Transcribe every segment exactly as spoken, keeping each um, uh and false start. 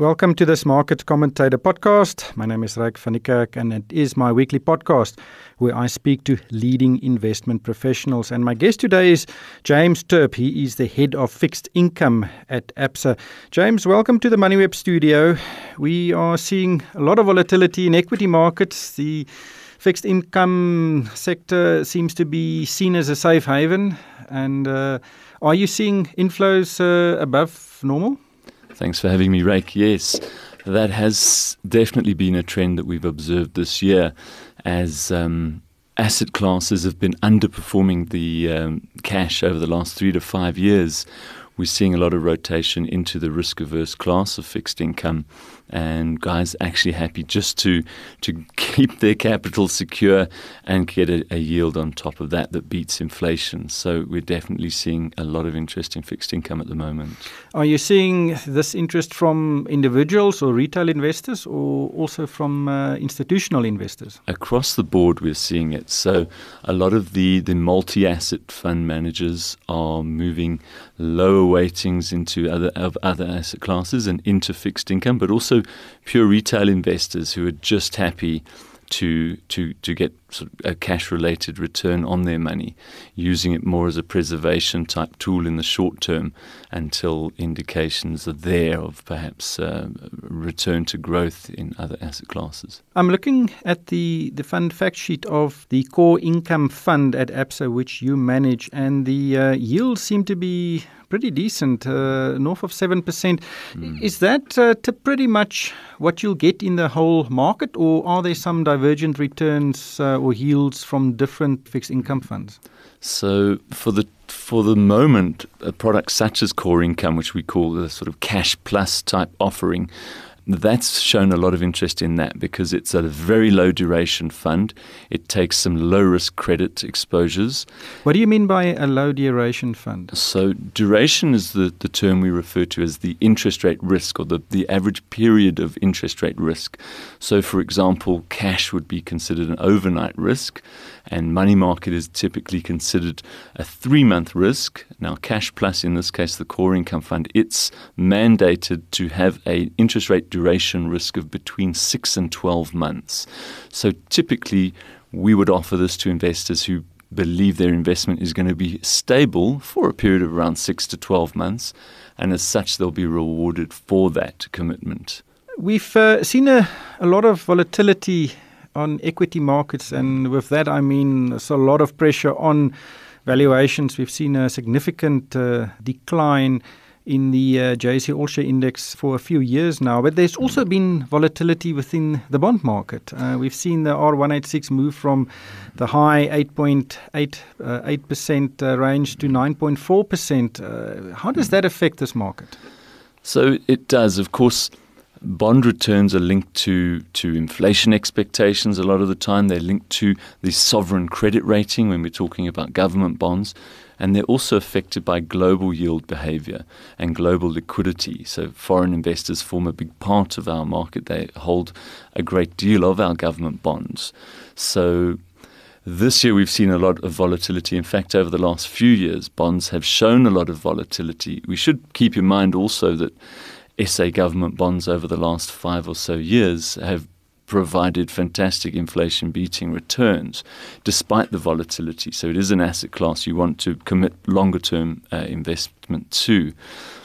Welcome to this Market Commentator podcast. My name is Ryk van Niekerk and it is my weekly podcast where I speak to leading investment professionals. And my guest today is James Turp. He is the head of fixed income at Absa. James, welcome to the MoneyWeb studio. We are seeing a lot of volatility in equity markets. The fixed income sector seems to be seen as a safe haven. And uh, are you seeing inflows uh, above normal? Thanks for having me, Ryk. Yes, that has definitely been a trend that we've observed this year as um, asset classes have been underperforming the um, cash over the last three to five years. We're seeing a lot of rotation into the risk-averse class of fixed income, and guys actually happy just to to keep their capital secure and get a, a yield on top of that that beats inflation. So we're definitely seeing a lot of interest in fixed income at the moment. Are you seeing this interest from individuals or retail investors, or also from uh, institutional investors? Across the board, we're seeing it. So a lot of the, the multi-asset fund managers are moving lower weightings into other of other asset classes and into fixed income, but also pure retail investors who are just happy to to to get sort of a cash-related return on their money, using it more as a preservation type tool in the short term until indications are there of perhaps uh, return to growth in other asset classes. I'm looking at the, the fund fact sheet of the core income fund at Absa, which you manage, and the uh, yields seem to be pretty decent, uh, north of seven percent. Mm. Is that uh, to pretty much what you'll get in the whole market, or are there some divergent returns uh, or yields from different fixed income funds? So for the for the moment, a product such as core income, which we call the sort of cash plus type offering, that's shown a lot of interest in that because it's a very low duration fund. It takes some low risk credit exposures. What do you mean by a low duration fund? So duration is the, the term we refer to as the interest rate risk, or the, the average period of interest rate risk. So for example, cash would be considered an overnight risk, and money market is typically considered a three-month risk. Now, Cash Plus, in this case, the core income fund, it's mandated to have an interest rate duration risk of between six and twelve months. So typically, we would offer this to investors who believe their investment is going to be stable for a period of around six to twelve months, and as such, they'll be rewarded for that commitment. We've uh, seen a, a lot of volatility on equity markets, and with that I mean there's a lot of pressure on valuations. We've seen a significant uh, decline in the uh, J S E All Share Index for a few years now, but there's also been volatility within the bond market. Uh, we've seen the R one eighty-six move from the high eight point eight percent uh, range to nine point four percent. Uh, how does that affect this market? So it does, of course. Bond returns are linked to, to inflation expectations a lot of the time. They're linked to the sovereign credit rating when we're talking about government bonds. And they're also affected by global yield behavior and global liquidity. So foreign investors form a big part of our market. They hold a great deal of our government bonds. So this year we've seen a lot of volatility. In fact, over the last few years, bonds have shown a lot of volatility. We should keep in mind also that S A government bonds over the last five or so years have provided fantastic inflation-beating returns despite the volatility. So it is an asset class you want to commit longer-term uh, investment to.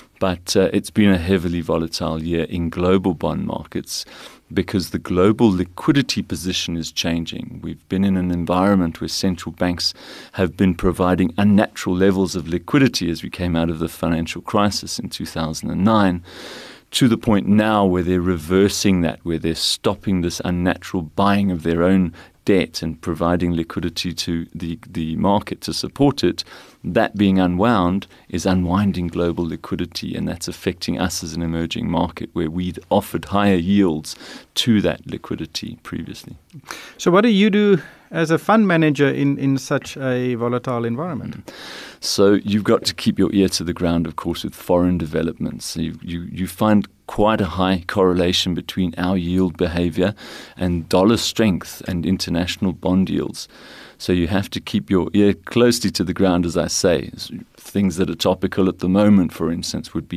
But uh, it's been a heavily volatile year in global bond markets because the global liquidity position is changing. We've been in an environment where central banks have been providing unnatural levels of liquidity as we came out of the financial crisis in two thousand nine, to the point now where they're reversing that, where they're stopping this unnatural buying of their own debt and providing liquidity to the, the market to support it. That being unwound is unwinding global liquidity, and that's affecting us as an emerging market where we'd offered higher yields to that liquidity previously. So what do you do as a fund manager in, in such a volatile environment? So you've got to keep your ear to the ground, of course, with foreign developments. You, you, you find quite a high correlation between our yield behavior and dollar strength and international bond yields. So you have to keep your ear closely to the ground, as I say. Things that are topical at the moment, for instance, would be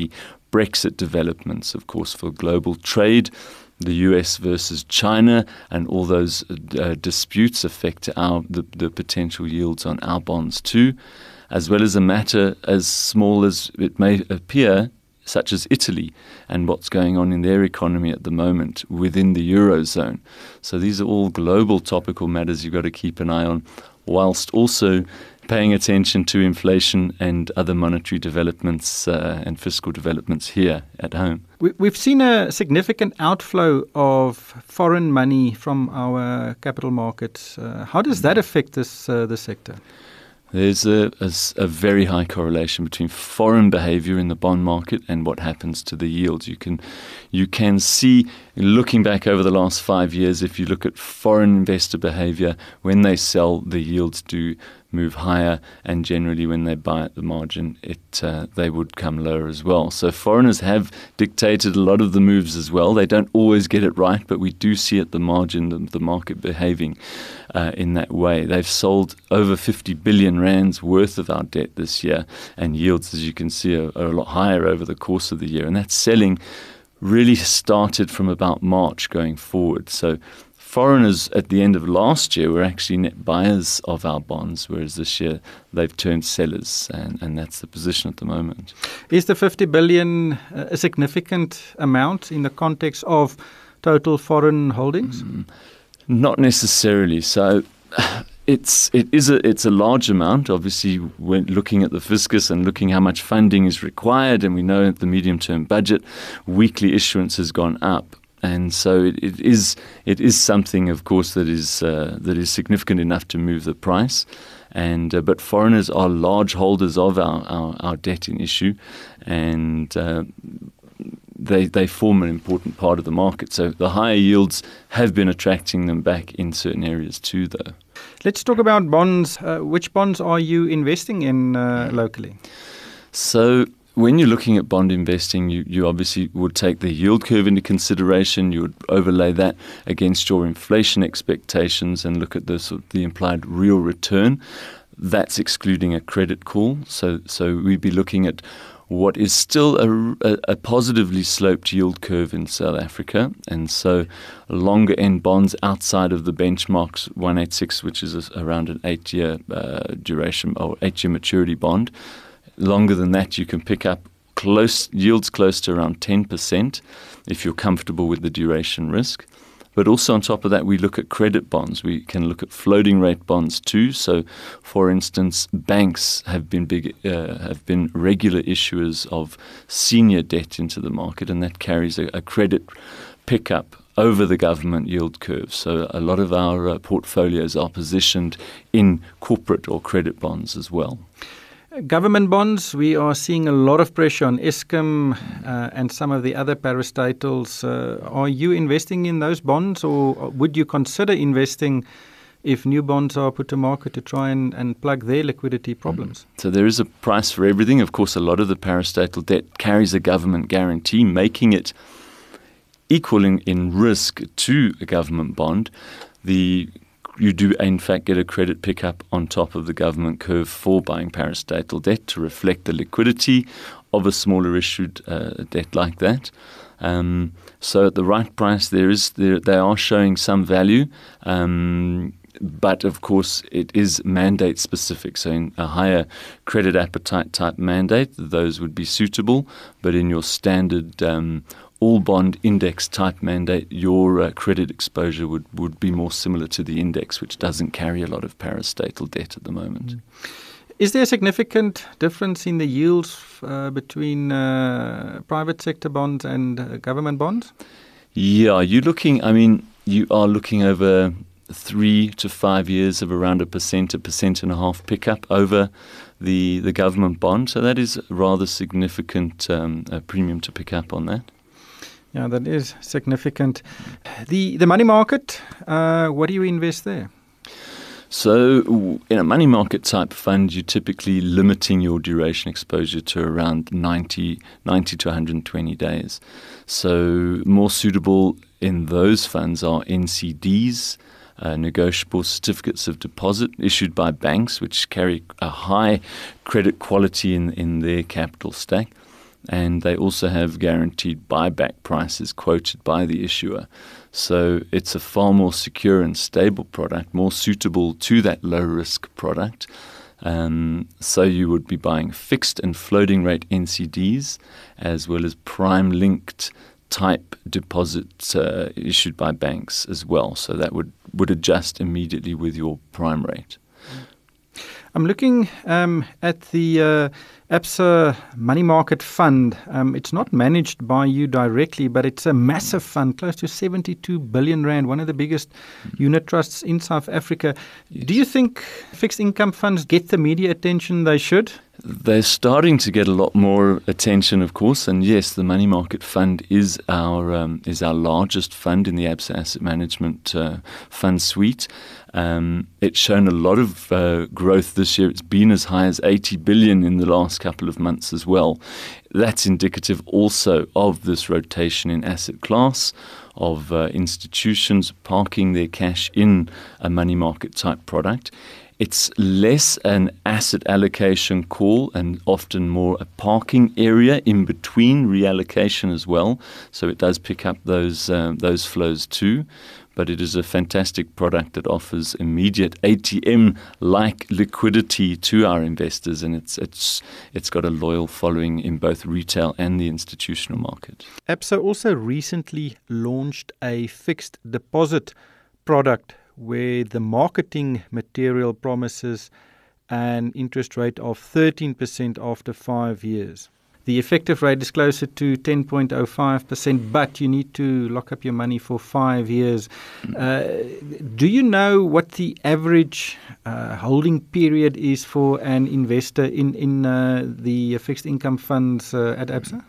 Brexit developments, of course, for global trade, the U S versus China, and all those uh, disputes affect our the, the potential yields on our bonds too, as well as a matter as small as it may appear, such as Italy and what's going on in their economy at the moment within the Eurozone. So these are all global topical matters you've got to keep an eye on, whilst also paying attention to inflation and other monetary developments uh, and fiscal developments here at home. We, we've seen a significant outflow of foreign money from our capital markets. Uh, how does that affect this uh, the sector? There's a, a, a very high correlation between foreign behavior in the bond market and what happens to the yields. You can you can see, looking back over the last five years, if you look at foreign investor behavior, when they sell, the yields do move higher, and generally when they buy at the margin, it uh, they would come lower as well. So foreigners have dictated a lot of the moves as well. They don't always get it right, but we do see at the margin the, the market behaving uh, in that way. They've sold over fifty billion rands worth of our debt this year, and yields, as you can see, are, are a lot higher over the course of the year. And that selling really started from about March going forward. So foreigners at the end of last year were actually net buyers of our bonds, whereas this year they've turned sellers, and, and that's the position at the moment. Is the fifty billion a significant amount in the context of total foreign holdings? Mm, not necessarily. So it's it is a it's a large amount. Obviously, when looking at the fiscus and looking how much funding is required, and we know that the medium-term budget, weekly issuance has gone up. And so it, it is it is something, of course, that is uh, that is significant enough to move the price. And uh, but foreigners are large holders of our, our, our debt in issue, and uh, they they form an important part of the market. So the higher yields have been attracting them back in certain areas too, though. Let's talk about bonds. Uh, which bonds are you investing in uh, locally? So when you're looking at bond investing, you, you obviously would take the yield curve into consideration. You would overlay that against your inflation expectations and look at the, sort of the implied real return. That's excluding a credit call. So so we'd be looking at what is still a, a, a positively sloped yield curve in South Africa. And so longer end bonds outside of the benchmarks one eighty-six, which is a, around an eight-year uh, duration or eight-year maturity bond. Longer than that, you can pick up close yields close to around ten percent if you're comfortable with the duration risk. But also on top of that, we look at credit bonds. We can look at floating rate bonds too. So, for instance, banks have been big, uh, have been regular issuers of senior debt into the market, and that carries a, a credit pickup over the government yield curve. So a lot of our uh, portfolios are positioned in corporate or credit bonds as well. Government bonds, we are seeing a lot of pressure on Eskom uh, and some of the other parastatals. Uh, are you investing in those bonds, or would you consider investing if new bonds are put to market to try and, and plug their liquidity problems? Mm. So there is a price for everything. Of course, a lot of the parastatal debt carries a government guarantee, making it equaling in risk to a government bond. The You do, in fact, get a credit pickup on top of the government curve for buying parastatal debt to reflect the liquidity of a smaller issued uh, debt like that. Um, so at the right price, there is there, they are showing some value, um, but of course it is mandate specific. So in a higher credit appetite type mandate, those would be suitable, but in your standard um, all bond index type mandate, your uh, credit exposure would, would be more similar to the index, which doesn't carry a lot of parastatal debt at the moment. Is there a significant difference in the yields uh, between uh, private sector bonds and uh, government bonds? Yeah, you're looking, I mean, you are looking over three to five years of around a percent, a percent and a half pickup over the, the government bond. So that is a rather significant um, a premium to pick up on that. Yeah, that is significant. The the money market, uh, what do you invest there? So in a money market type fund, you're typically limiting your duration exposure to around ninety, ninety to one hundred twenty days. So more suitable in those funds are N C Ds, uh, negotiable certificates of deposit issued by banks, which carry a high credit quality in, in their capital stack. and they also have guaranteed buyback prices quoted by the issuer. So it's a far more secure and stable product, more suitable to that low-risk product. Um, so you would be buying fixed and floating rate N C Ds as well as prime-linked type deposits uh, issued by banks as well. So that would, would adjust immediately with your prime rate. I'm looking um, at the uh, Absa Money Market Fund. Um, it's not managed by you directly, but it's a massive fund, close to seventy-two billion rand, one of the biggest mm. unit trusts in South Africa. Yes. Do you think fixed income funds get the media attention they should? They're starting to get a lot more attention, of course, and yes, the Money Market Fund is our um, is our largest fund in the Absa Asset Management uh, fund suite. Um, it's shown a lot of uh, growth this year. It's been as high as eighty billion in the last couple of months as well. That's indicative also of this rotation in asset class, of uh, institutions parking their cash in a money market type product. It's less an asset allocation call and often more a parking area in between reallocation as well. So it does pick up those um, those flows too. But it is a fantastic product that offers immediate A T M-like liquidity to our investors, and it's it's it's got a loyal following in both retail and the institutional market. Absa also recently launched a fixed deposit product where the marketing material promises an interest rate of thirteen percent after five years. The effective rate is closer to ten point zero five percent, but you need to lock up your money for five years. Uh, do you know what the average uh, holding period is for an investor in, in uh, the fixed income funds uh, at Absa?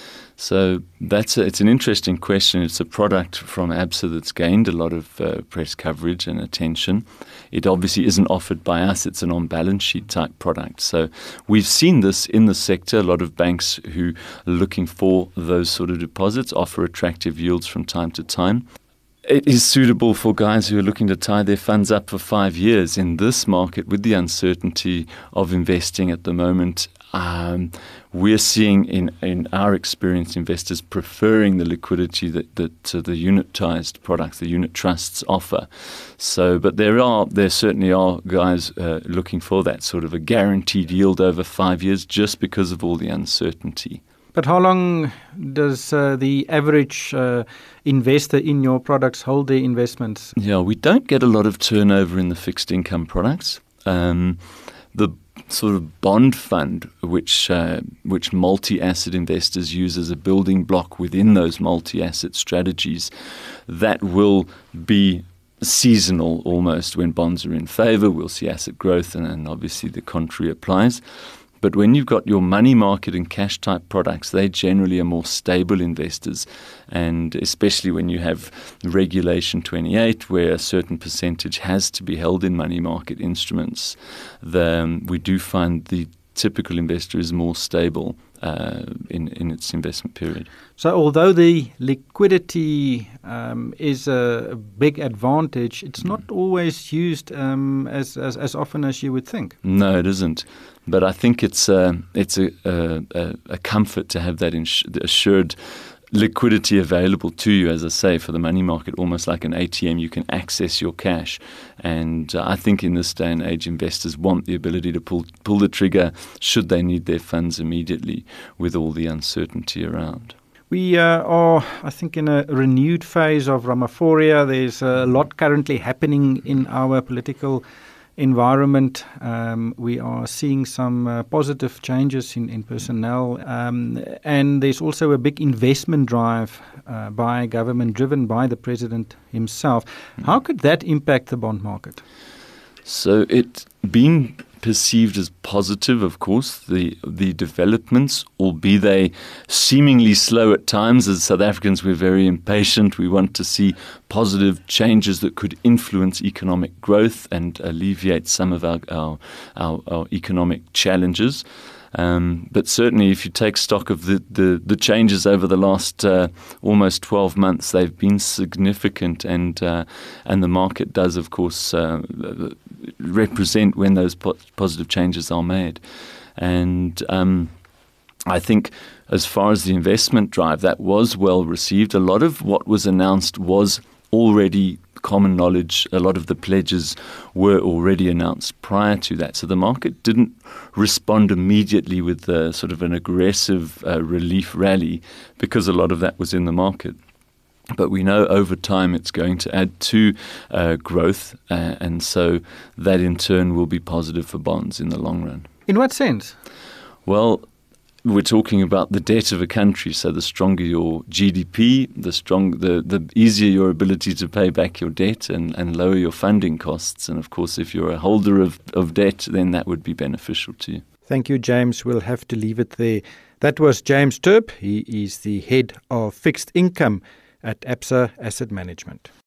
So that's a, it's an interesting question. It's a product from Absa that's gained a lot of uh, press coverage and attention. It obviously isn't offered by us. It's an on-balance sheet type product. So we've seen this in the sector. A lot of banks who are looking for those sort of deposits offer attractive yields from time to time. It is suitable for guys who are looking to tie their funds up for five years. In this market, with the uncertainty of investing at the moment, um, we're seeing in, in our experience investors preferring the liquidity that, that uh, the unitized products, the unit trusts offer. So, but there are there certainly are guys uh, looking for that sort of a guaranteed yield over five years just because of all the uncertainty. But how long does uh, the average uh, investor in your products hold their investments? Yeah, we don't get a lot of turnover in the fixed income products. Um, the sort of bond fund, which uh, which multi-asset investors use as a building block within those multi-asset strategies, that will be seasonal almost. When bonds are in favor, we'll see asset growth, and, and obviously the contrary applies. But when you've got your money market and cash type products, they generally are more stable investors. And especially when you have Regulation twenty-eight, where a certain percentage has to be held in money market instruments, the, um, we do find the typical investor is more stable uh, in, in its investment period. So although the liquidity um, is a big advantage, it's not always used um, as, as, as often as you would think. No, it isn't. But I think it's uh, it's a, a, a comfort to have that ins- assured liquidity available to you, as I say, for the money market, almost like an A T M. You can access your cash. And uh, I think in this day and age, investors want the ability to pull pull the trigger should they need their funds immediately with all the uncertainty around. We uh, are, I think, in a renewed phase of Ramaphoria. There's a lot currently happening in our political environment. Um, we are seeing some uh, positive changes in, in personnel, um, and there's also a big investment drive uh, by government driven by the president himself. Mm. How could that impact the bond market? So it's been perceived as positive, of course, the the developments, albeit they seemingly slow at times. As South Africans, we're very impatient. We want to see positive changes that could influence economic growth and alleviate some of our our, our, our economic challenges. Um, but certainly, if you take stock of the, the, the changes over the last uh, almost twelve months, they've been significant, and uh, and the market does, of course, uh, represent when those po- positive changes are made. And um, I think as far as the investment drive, that was well received. A lot of what was announced was already common knowledge. A lot of the pledges were already announced prior to that. So the market didn't respond immediately with the, sort of an aggressive uh, relief rally because a lot of that was in the market. But we know over time it's going to add to uh, growth, uh, and so that in turn will be positive for bonds in the long run. In what sense? Well, we're talking about the debt of a country. So the stronger your G D P, the strong, the, the easier your ability to pay back your debt and, and lower your funding costs. And of course, if you're a holder of, of debt, then that would be beneficial to you. Thank you, James. We'll have to leave it there. That was James Terp. He is the head of fixed income at Absa Asset Management.